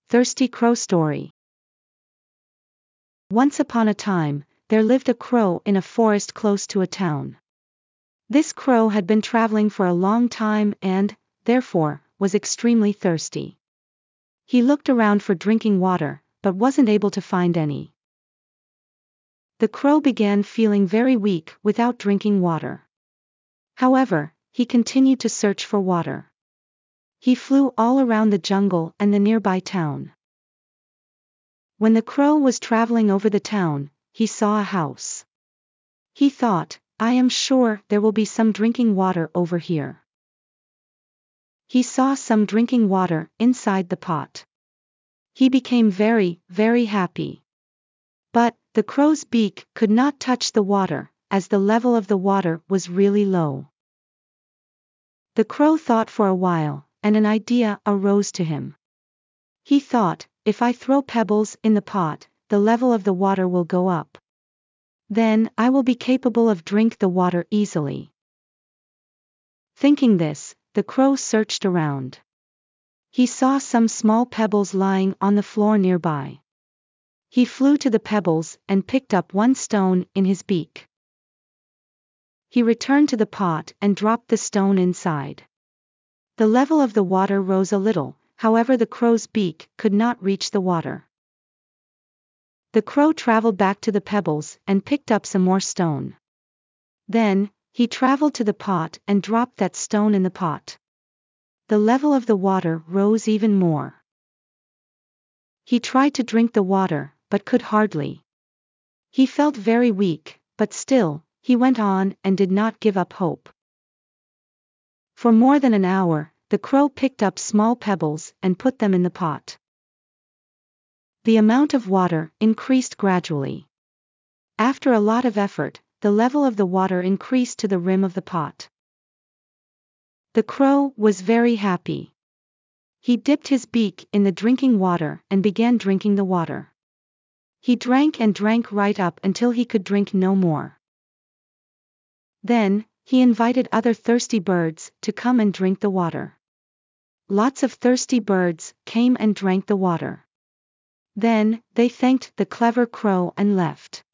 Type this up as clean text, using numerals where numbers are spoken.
Thirsty Crow Story. Once upon a time, there lived a crow in a forest close to a town. This crow had been traveling for a long time and, therefore, was extremely thirsty. He looked around for drinking water, but wasn't able to find any. The crow began feeling very weak without drinking water. However, he continued to search for water. He flew all around the jungle and the nearby town. When the crow was traveling over the town, he saw a house. He thought, I am sure there will be some drinking water over here. He saw some drinking water inside the pot. He became very, very happy. But, the crow's beak could not touch the water, as the level of the water was really low. The crow thought for a while, and an idea arose to him. He thought, if I throw pebbles in the pot, the level of the water will go up. Then, I will be capable of drink the water easily. Thinking this, the crow searched around. He saw some small pebbles lying on the floor nearby. He flew to the pebbles and picked up one stone in his beak. He returned to the pot and dropped the stone inside. The level of the water rose a little, however the crow's beak could not reach the water. The crow traveled back to the pebbles and picked up some more stone. Then, he traveled to the pot and dropped that stone in the pot. The level of the water rose even more. He tried to drink the water, but could hardly. He felt very weak, but still, he went on and did not give up hope. For more than an hour, the crow picked up small pebbles and put them in the pot. The amount of water increased gradually. After a lot of effort, the level of the water increased to the rim of the pot. The crow was very happy. He dipped his beak in the drinking water and began drinking the water. He drank and drank right up until he could drink no more. Then, he invited other thirsty birds to come and drink the water. Lots of thirsty birds came and drank the water. Then, they thanked the clever crow and left.